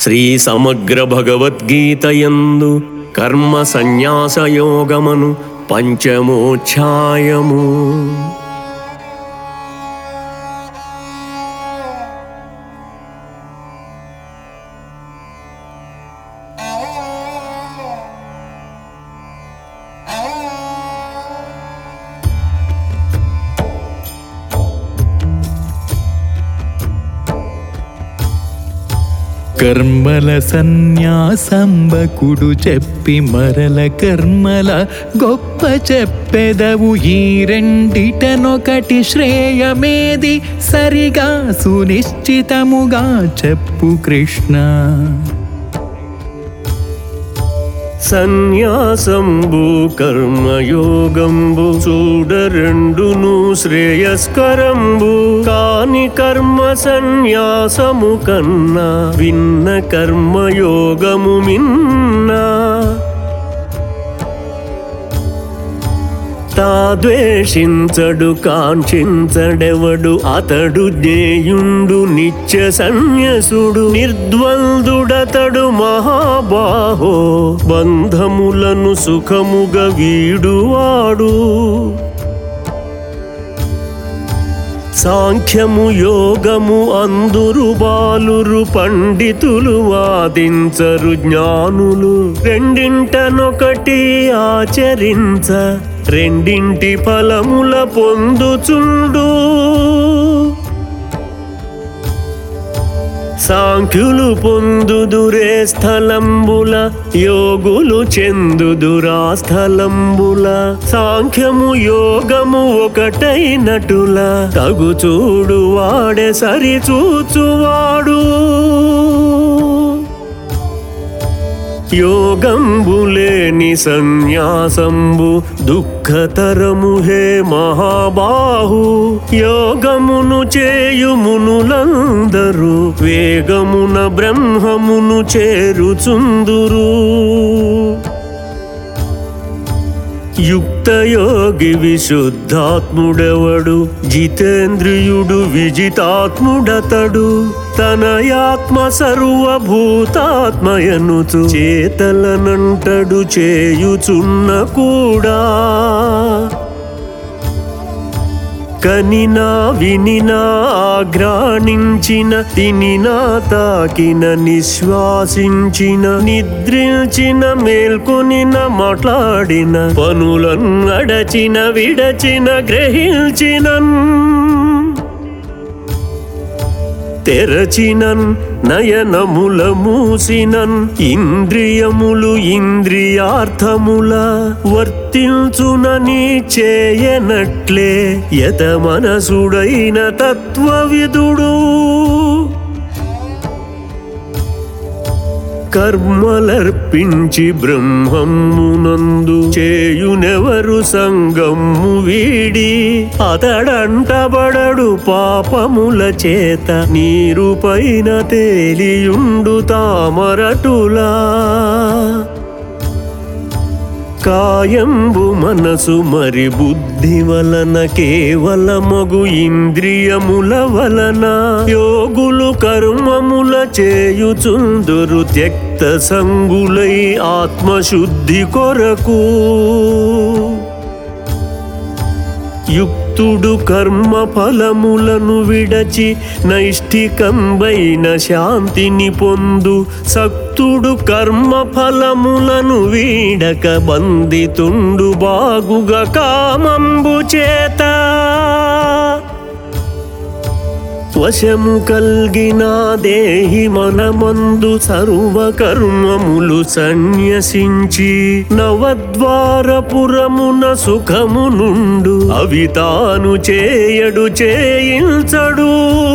శ్రీ సమగ్ర భగవద్గీతయందు కర్మ సన్యాసయోగమను పంచమోధ్యాయము. కర్మల సన్యాసంబకుడు చెప్పి మరల కర్మల గొప్ప చెప్పెదవు. ఈ రెండిటనొకటి శ్రేయమేది సరిగా సునిశ్చితముగా చెప్పు కృష్ణ. సన్యాసంబు కర్మయోగంబు చూడరెండును శ్రేయస్కరంబు. కాని కర్మ సన్యాసము కన్నా విన్న కర్మయోగము మిన్నా. తాద్వేషించడు కాంక్షించడెవడు అతడు జ్ఞేయుండు నిత్య సన్యసుడు. నిర్ద్వందుడతడు మహాబాహో బంధములను సుఖముగా వీడువాడు. సాంఖ్యము యోగము అందురు బాలురు పండితులు వాదించరు జ్ఞానులు. రెండింటనొకటి ఆచరించ రెండింటి ఫలముల పొందుచుండు. సాంఖ్యులు పొందుదురే స్థలంబుల యోగులు చెందుదురా స్థలంబుల. సాంఖ్యము యోగము ఒకటైనటుల తగుచూడు వాడే సరిచూచువాడు. యోగంబులేని సన్యాసంబు దుఃఖతరము హే మహాబాహు. యోగమును చేయుమునులందరూ వేగమున బ్రహ్మమును చేరుచుందురు. యుక్తయోగి విశుద్ధాత్ముడెవడు జితేంద్రియుడు విజితాత్ముడతడు. తనయాత్మ సర్వభూతాత్మయనుచు చేతలనంటడు చేయుచున్న కూడా. కనినా వినినా ఆఘ్రాణించిన తినినా తాకిన నిశ్వాసించిన నిద్రించిన మేల్కొనిన మాట్లాడిన పనులను అడచిన విడచిన గ్రహించినన్ తెరచినన్ నయనముల మూసినన్ ఇంద్రియములు ఇంద్రియార్థముల వర్తించునని చేయనట్లే యత మనసుడైన తత్వవిదుడు. కర్మలర్పించి బ్రహ్మమునందు చేయునెవరు సంగము వీడి. అతడంటబడడు పాపముల చేత నీరు పైన తేలియుండు తామరటులా. కాయంబు మనసు మరి బుద్ధి వలన కేవలమగు ఇంద్రియముల వలన యోగులు కర్మముల చేయుచుందురు త్యక్త సంగులై ఆత్మశుద్ధి కొరకు. యుక్తుడు కర్మ ఫలములను విడచి నైష్ఠికంబైన శాంతిని పొందు. సక్తుడు కర్మ ఫలములను వీడక బంధితుండు బాగుగా కామంబు చేత. వశము కల్గిన దేహి మనమందు సర్వ కర్మములు సన్యసించి నవద్వారపురమున సుఖము నుండు. అవి తాను చేయడు చేయించడు.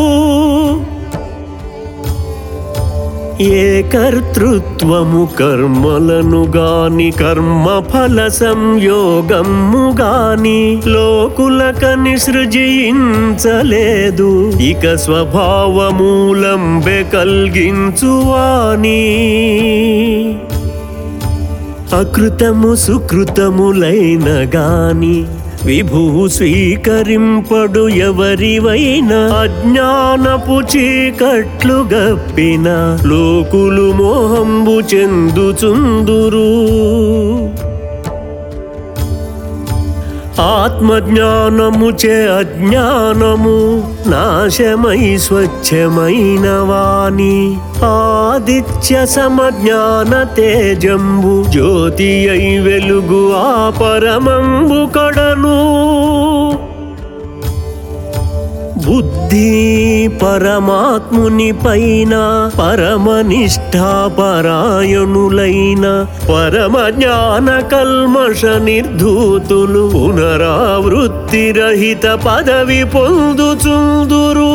ఏ కర్తృత్వము కర్మలను గాని కర్మఫల సంయోగము గాని లోకులకని సృజించలేదు. ఇక స్వభావమూలంబె కల్గించువాని. అకృతము సుకృతములైన గాని విభువు స్వీకరింపడు ఎవరివైనా అజ్ఞానపు చీకట్లు గప్పిన లోకులు మోహంబు చెందుచుందురు ఆత్మజ్ఞానముచే అజ్ఞానము నాశమై స్వచ్ఛమైన వాణి ఆదిత్య సమజ్ఞాన తేజంబు జ్యోతి అయి వెలుగు ఆ పరమంబు కడను బుద్ధి పరమాత్ముని పైన పరమనిష్ఠాపరాయణులైన పరమ జ్ఞాన కల్మష నిర్ధూతులు పునరావృత్తి రహిత పదవి పొందుచుందురు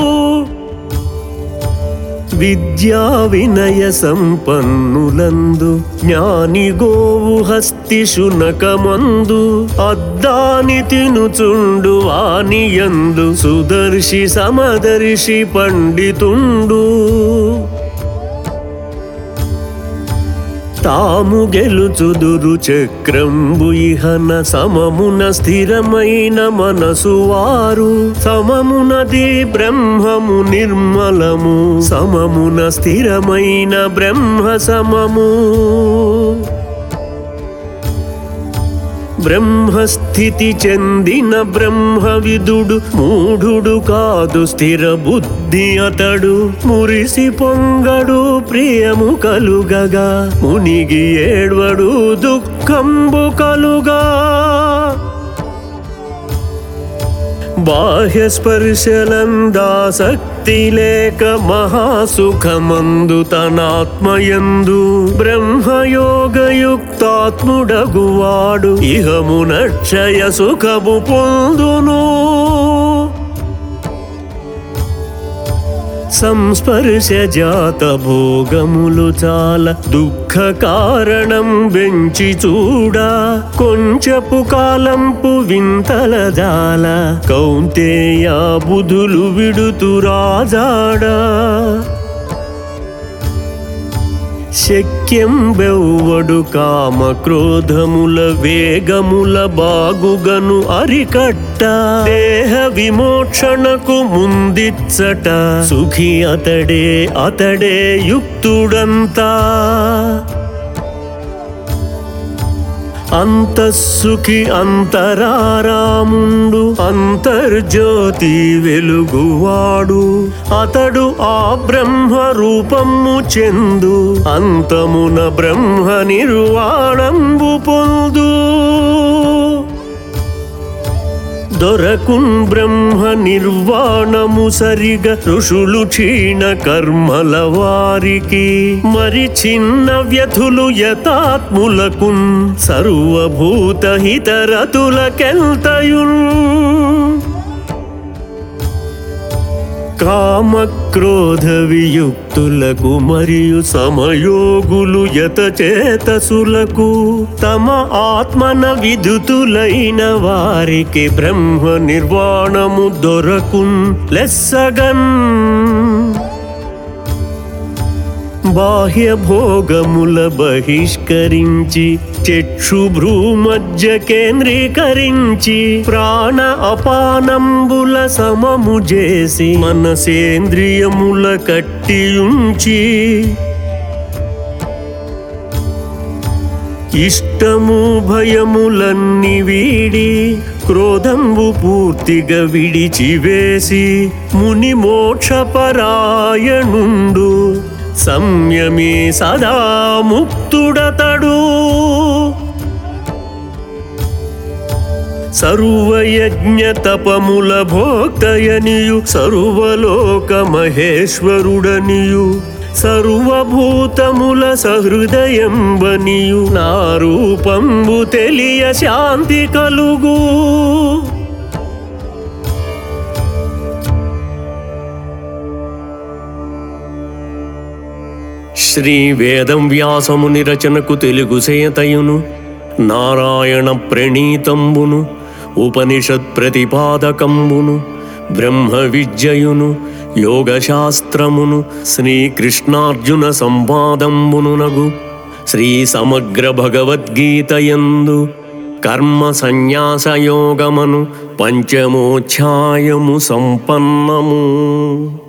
విద్యా వినయ సంపన్నులందు జ్ఞాని గోవు హస్తి శునకమందు అద్దాని తినుచుండు వానియందు సుదర్శి సమదర్శి పండితుండు తాము గెలుచుదురు చక్రంబు ఇహన సమమున స్థిరమైన మనసు వారు సమమునది బ్రహ్మము నిర్మలము సమమున స్థిరమైన బ్రహ్మ సమము బ్రహ్మస్థితి చెందిన బ్రహ్మవిదుడు మూఢుడు కాదు స్థిర బుద్ధి అతడు మురిసి పొంగడు ప్రియము కలుగగా మునిగి ఏడ్వడు దుఃఖంబు కలుగా బాహ్య స్పర్శలందాసక్తి లేక మహాసుఖమందు తనాత్మయందు బ్రహ్మయోగయుక్తాత్ముడగువాడు ఇహమునక్షయ సుఖము పొందును సంస్పర్శ జాత భోగములు చాలా దుఃఖ కారణం వెంచి చూడా కొంచెపు కాలంపు వింతల జాల కౌంతేయ బుధులు విడుతురాజాడా శక్యం బెవ్వడు కామ క్రోధముల వేగముల బాగుగను అరికట్ట దేహ విమోక్షణకు ముందిచ్చట సుఖి అతడే అతడే యుక్తుడంతా అంతఃసుఖి అంతరారాముండు అంతర్జ్యోతి వెలుగువాడు అతడు ఆ బ్రహ్మ రూపము చెందు అంతమున బ్రహ్మ నిర్వాణంబు పొందు దొరకున్ బ్రహ్మ నిర్వాణము సరిగా ఋషులు క్షీణ కర్మల వారికి మరి చిన్న వ్యధులు యతాత్ములకున్ సర్వభూత హితరతులకెల్తయున్ కామక్రోధ వియుక్తులకు మరియు సమయోగులు యతచేతసులకు తమ ఆత్మన విదుతులైన వారికి బ్రహ్మ నిర్వాణము దొరకున్ లెస్సగన్ బాహ్య భోగముల బహిష్కరించి చక్షుభ్రూమధ్య కేంద్రీకరించి ప్రాణ అపానంబుల సమము చేసి మనసేంద్రియముల కట్టియుంచి ఇష్టము భయములన్నీ వీడి క్రోధంబు పూర్తిగా విడిచివేసి ముని మోక్షపరాయణుండు సంయమి సదా ముక్తుడతడు సర్వయజ్ఞ తపముల భోక్తయనియు సర్వలోక మహేశ్వరుడనియు సర్వభూతముల సహృదయంబనియు నా రూపంబు తెలియ శాంతి కలుగు శ్రీ వేదం వ్యాసముని రచనకు తెలుగు సేతయును నారాయణ ప్రణీతంబును ఉపనిషత్ ప్రతిపాదకంబును బ్రహ్మ విద్యయును యోగశాస్త్రమును శ్రీకృష్ణార్జున సంవాదంబునునగు శ్రీ సమగ్ర భగవద్గీతయందు కర్మ సన్యాసయోగమను పంచమోధ్యాయము సంపన్నము.